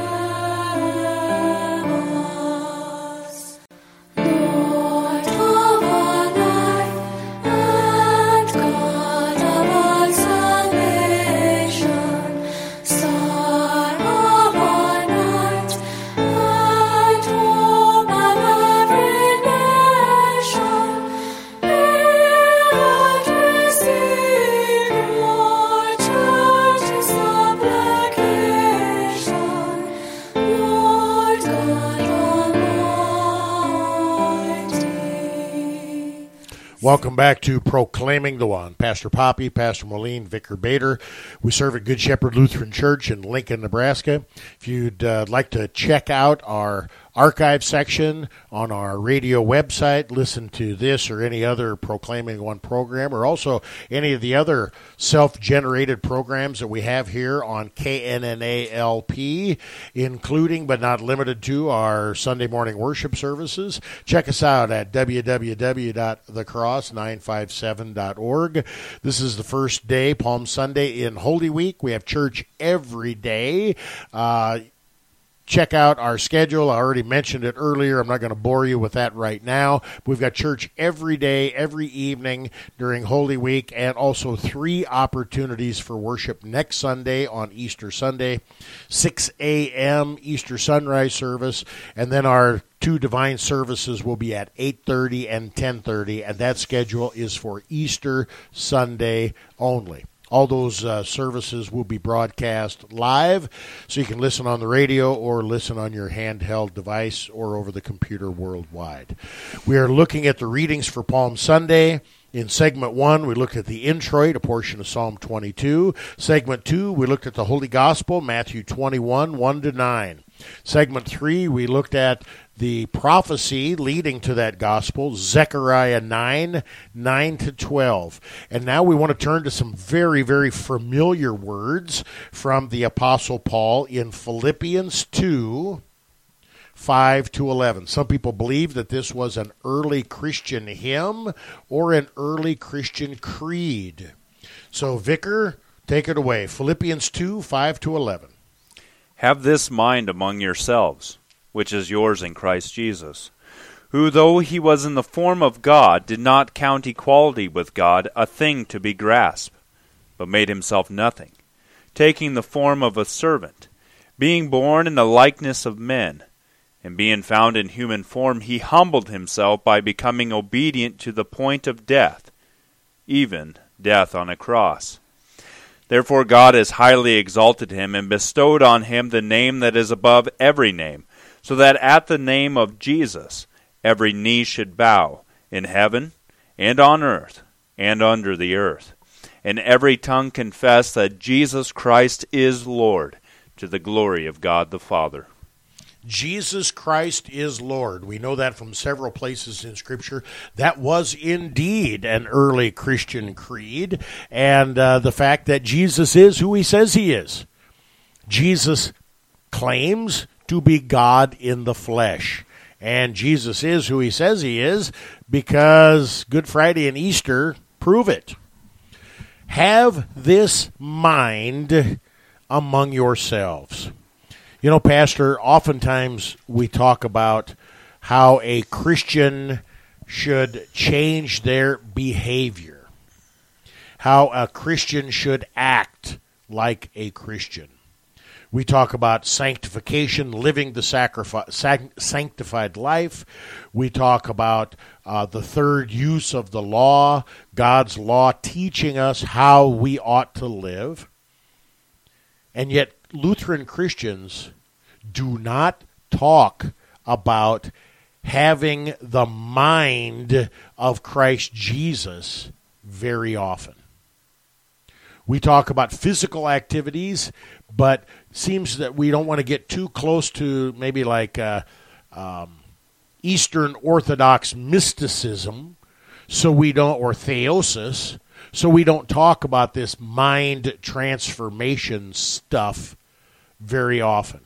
Welcome back to Proclaiming the One. Pastor Poppy, Pastor Moline, Vicar Bader. We serve at Good Shepherd Lutheran Church in Lincoln, Nebraska. If you'd uh, like to check out our archive section on our radio website, listen to this or any other Proclaiming One program, or also any of the other self-generated programs that we have here on K N N A L P, including but not limited to our Sunday morning worship services. Check us out at w w w dot the cross nine five seven dot org. This is the first day, Palm Sunday in Holy Week. We have church every day. Uh, Check out our schedule. I already mentioned it earlier. I'm not going to bore you with that right now. We've got church every day, every evening during Holy Week, and also three opportunities for worship next Sunday on Easter Sunday, six a.m. Easter sunrise service, and then our two divine services will be at eight thirty and ten thirty, and that schedule is for Easter Sunday only. All those uh, services will be broadcast live, so you can listen on the radio or listen on your handheld device or over the computer worldwide. We are looking at the readings for Palm Sunday. In segment one, we looked at the introit, a portion of Psalm twenty-two. Segment two, we looked at the Holy Gospel, Matthew twenty-one, one to nine. Segment three, we looked at the prophecy leading to that gospel, Zechariah nine, nine to twelve. And now we want to turn to some very, very familiar words from the Apostle Paul in Philippians two, five to eleven. Some people believe that this was an early Christian hymn or an early Christian creed. So, Vicar, take it away. Philippians two, five to eleven. Have this mind among yourselves, which is yours in Christ Jesus, who, though he was in the form of God, did not count equality with God a thing to be grasped, but made himself nothing, taking the form of a servant, being born in the likeness of men, and being found in human form, he humbled himself by becoming obedient to the point of death, even death on a cross. Therefore God has highly exalted him and bestowed on him the name that is above every name, so that at the name of Jesus every knee should bow, in heaven and on earth and under the earth, and every tongue confess that Jesus Christ is Lord, to the glory of God the Father. Jesus Christ is Lord. We know that from several places in Scripture. That was indeed an early Christian creed, and uh, the fact that Jesus is who he says he is. Jesus claims to be God in the flesh, and Jesus is who he says he is because Good Friday and Easter prove it. Have this mind among yourselves. You know, Pastor, oftentimes we talk about how a Christian should change their behavior, how a Christian should act like a Christian. We talk about sanctification, living the sacrifice, sanctified life. We talk about uh, the third use of the law, God's law teaching us how we ought to live. And yet Lutheran Christians do not talk about having the mind of Christ Jesus very often. We talk about physical activities, but seems that we don't want to get too close to maybe like uh, um, Eastern Orthodox mysticism, so we don't, or theosis, so we don't talk about this mind transformation stuff very often.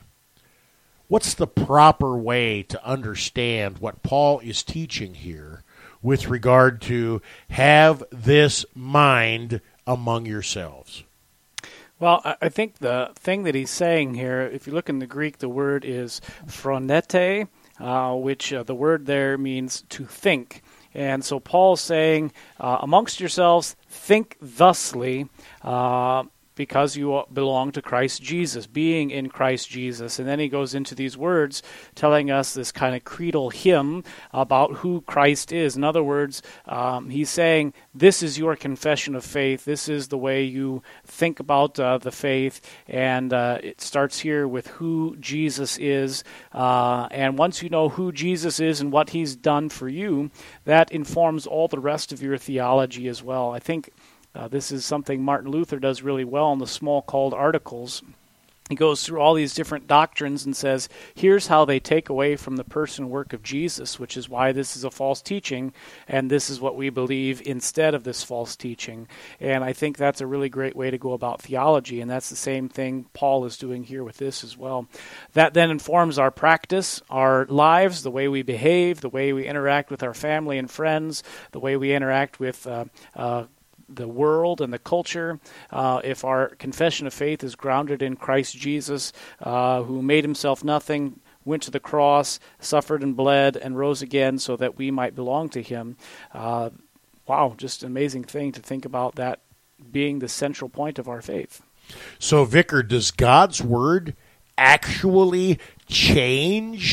What's the proper way to understand what Paul is teaching here with regard to have this mind among yourselves? Well, I think the thing that he's saying here, if you look in the Greek, the word is phronete, uh, which uh, the word there means to think. And so Paul's saying, uh, amongst yourselves, think thusly, uh, because you belong to Christ Jesus, being in Christ Jesus. And then he goes into these words telling us this kind of creedal hymn about who Christ is. In other words, um, he's saying, this is your confession of faith. This is the way you think about uh, the faith. And uh, it starts here with who Jesus is. Uh, and once you know who Jesus is and what he's done for you, that informs all the rest of your theology as well. I think Uh, this is something Martin Luther does really well in the small called articles. He goes through all these different doctrines and says, here's how they take away from the person and work of Jesus, which is why this is a false teaching, and this is what we believe instead of this false teaching. And I think that's a really great way to go about theology, and that's the same thing Paul is doing here with this as well. That then informs our practice, our lives, the way we behave, the way we interact with our family and friends, the way we interact with uh, uh the world and the culture. Uh, if our confession of faith is grounded in Christ Jesus, uh, who made himself nothing, went to the cross, suffered and bled, and rose again so that we might belong to him. Uh, wow, just an amazing thing to think about that being the central point of our faith. So, Vicar, does God's word actually change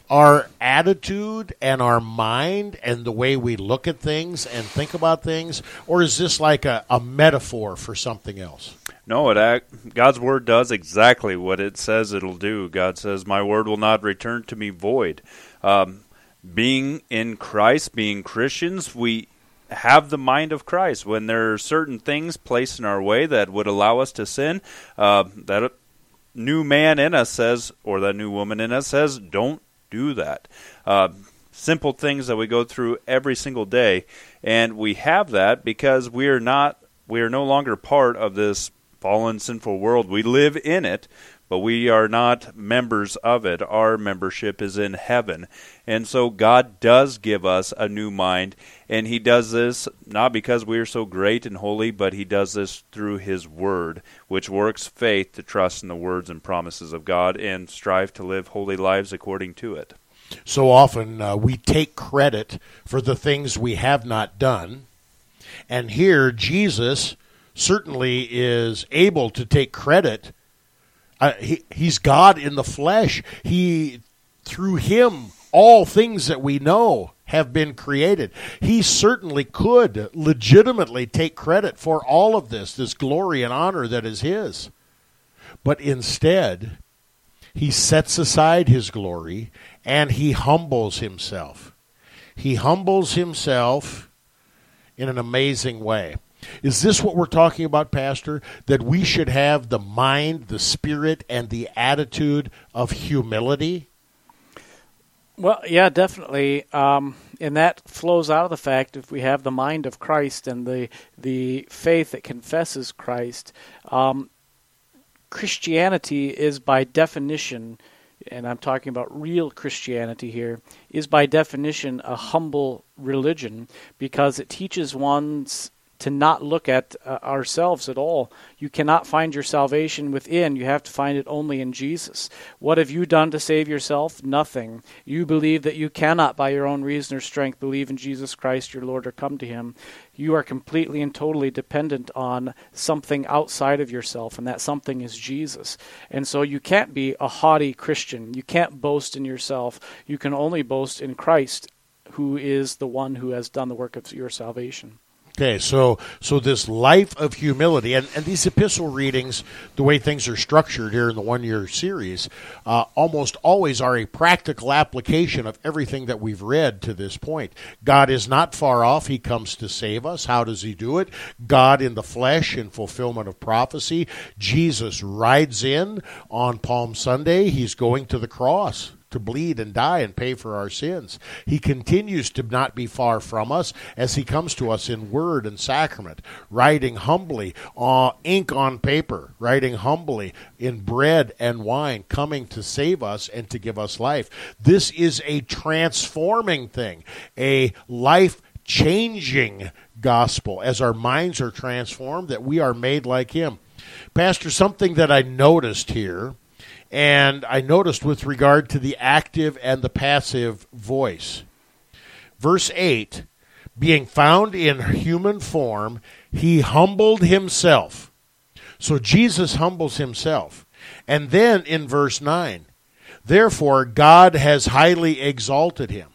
our attitude and our mind and the way we look at things and think about things, or is this like a, a metaphor for something else? No, it act, God's word does exactly what it says it'll do. God says, my word will not return to me void. Um, being in Christ, being Christians, we have the mind of Christ. When there are certain things placed in our way that would allow us to sin, uh, that new man in us says, or that new woman in us says, don't do that. Uh, simple things that we go through every single day, and we have that because we are not, we are no longer part of this fallen, sinful world. We live in it, but we are not members of it. Our membership is in heaven. And so God does give us a new mind, and he does this not because we are so great and holy, but he does this through his word, which works faith to trust in the words and promises of God and strive to live holy lives according to it. So often uh, we take credit for the things we have not done, and here Jesus certainly is able to take credit. Uh, he, he's God in the flesh. He, through him, all things that we know have been created. He certainly could legitimately take credit for all of this, this glory and honor that is his. But instead, he sets aside his glory and he humbles himself. He humbles himself in an amazing way. Is this what we're talking about, Pastor? That we should have the mind, the spirit, and the attitude of humility? Well, yeah, definitely. Um, and that flows out of the fact if we have the mind of Christ and the the faith that confesses Christ, um, Christianity is by definition, and I'm talking about real Christianity here, is by definition a humble religion because it teaches one's to not look at uh, ourselves at all. You cannot find your salvation within. You have to find it only in Jesus. What have you done to save yourself? Nothing. You believe that you cannot, by your own reason or strength, believe in Jesus Christ, your Lord, or come to him. You are completely and totally dependent on something outside of yourself, and that something is Jesus. And so you can't be a haughty Christian. You can't boast in yourself. You can only boast in Christ, who is the one who has done the work of your salvation. Okay, so so this life of humility, and, and these epistle readings, the way things are structured here in the one-year series, uh, almost always are a practical application of everything that we've read to this point. God is not far off. He comes to save us. How does he do it? God in the flesh in fulfillment of prophecy. Jesus rides in on Palm Sunday. He's going to the cross to bleed and die and pay for our sins. He continues to not be far from us as he comes to us in word and sacrament, writing humbly, uh, ink on paper, writing humbly in bread and wine, coming to save us and to give us life. This is a transforming thing, a life-changing gospel as our minds are transformed, that we are made like him. Pastor, something that I noticed here, and I noticed with regard to the active and the passive voice. Verse eight, being found in human form, he humbled himself. So Jesus humbles himself. And then in verse nine, therefore God has highly exalted him.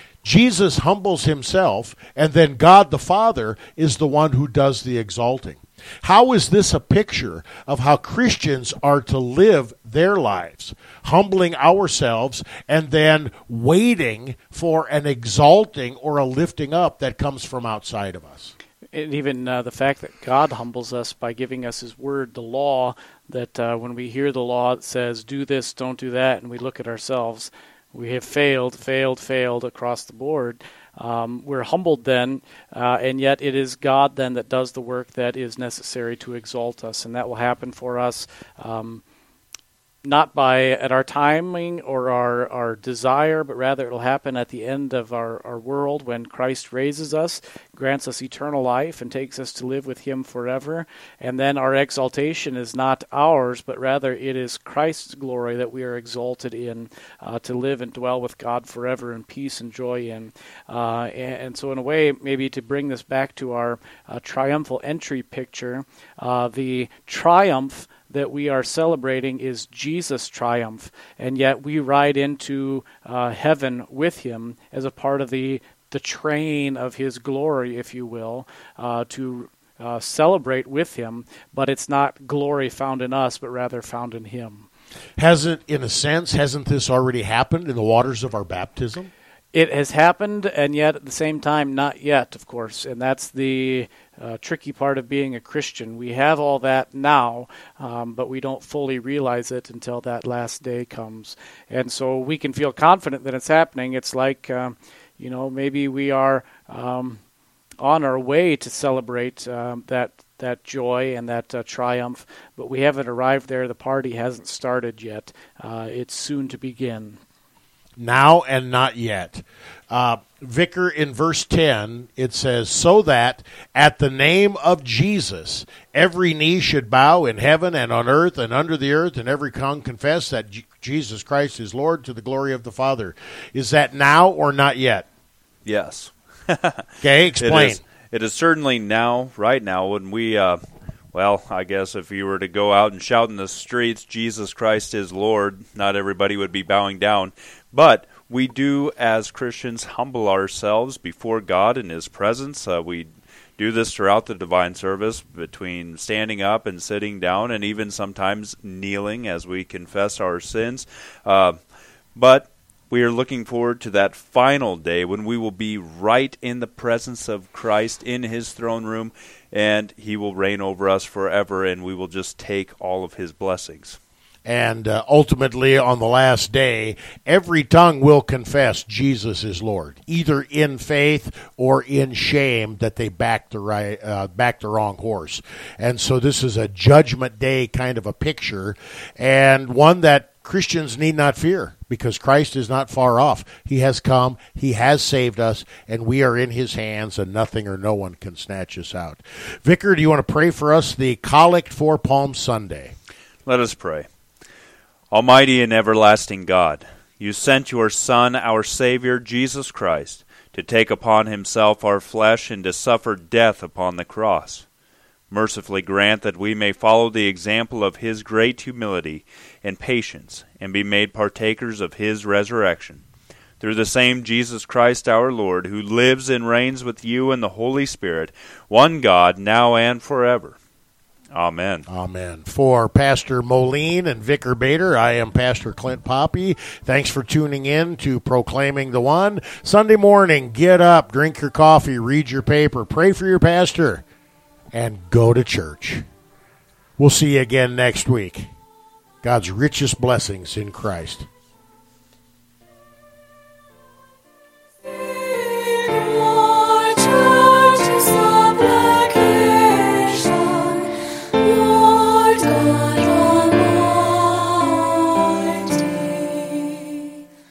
Jesus humbles himself, and then God the Father is the one who does the exalting. How is this a picture of how Christians are to live their lives, humbling ourselves and then waiting for an exalting or a lifting up that comes from outside of us? And even uh, the fact that God humbles us by giving us his word, the law, that uh, when we hear the law that says, do this, don't do that, and we look at ourselves, we have failed, failed, failed across the board. Um, we're humbled then, uh, and yet it is God then that does the work that is necessary to exalt us, and that will happen for us um, not by at our timing or our, our desire, but rather it will happen at the end of our, our world when Christ raises us. grants us eternal life and takes us to live with him forever. And then our exaltation is not ours, but rather it is Christ's glory that we are exalted in, uh, to live and dwell with God forever in peace and joy in. Uh, and, and so in a way, maybe to bring this back to our uh, triumphal entry picture, uh, the triumph that we are celebrating is Jesus' triumph, and yet we ride into uh, heaven with him as a part of the the train of his glory, if you will, uh, to uh, celebrate with him, but it's not glory found in us, but rather found in him. Hasn't, in a sense, hasn't this already happened in the waters of our baptism? It has happened, and yet at the same time, not yet, of course, and that's the uh, tricky part of being a Christian. We have all that now, um, but we don't fully realize it until that last day comes. And so we can feel confident that it's happening. It's like, um, you know, maybe we are um, on our way to celebrate um, that that joy and that uh, triumph, but we haven't arrived there. The party hasn't started yet. Uh, it's soon to begin. Now and not yet. Uh, Vicar, in verse ten, it says, so that at the name of Jesus, every knee should bow in heaven and on earth and under the earth, and every tongue confess that J- Jesus Christ is Lord, to the glory of the Father. Is that now or not yet? Yes. Okay, explain. It is, it is certainly now, right now, when we, uh, well, I guess if you were to go out and shout in the streets, Jesus Christ is Lord, not everybody would be bowing down. But we do, as Christians, humble ourselves before God in his presence. Uh, we do this throughout the divine service, between standing up and sitting down, and even sometimes kneeling as we confess our sins. Uh, but we are looking forward to that final day when we will be right in the presence of Christ in his throne room, and he will reign over us forever, and we will just take all of his blessings. And uh, ultimately, on the last day, every tongue will confess Jesus is Lord, either in faith or in shame that they backed the right, uh, backed the wrong horse. And so this is a judgment day kind of a picture, and one that Christians need not fear, because Christ is not far off. He has come, he has saved us, and we are in his hands, and nothing or no one can snatch us out. Vicar, do you want to pray for us the collect for Palm Sunday? Let us pray. Almighty and everlasting God, you sent your Son, our Savior, Jesus Christ, to take upon himself our flesh and to suffer death upon the cross. Mercifully grant that we may follow the example of his great humility and patience, and be made partakers of his resurrection. Through the same Jesus Christ our Lord, who lives and reigns with you in the Holy Spirit, one God, now and forever. Amen. Amen. For Pastor Moline and Vicar Bader, I am Pastor Clint Poppy. Thanks for tuning in to Proclaiming the One. Sunday morning, get up, drink your coffee, read your paper, pray for your pastor, and go to church. We'll see you again next week. God's richest blessings in Christ.